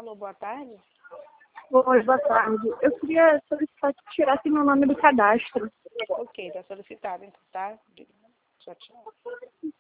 Alô, boa tarde. Oi, boa tarde. Eu queria solicitar que tirasse meu nome do cadastro. Ok, está solicitado, então, tá? Tchau, tchau.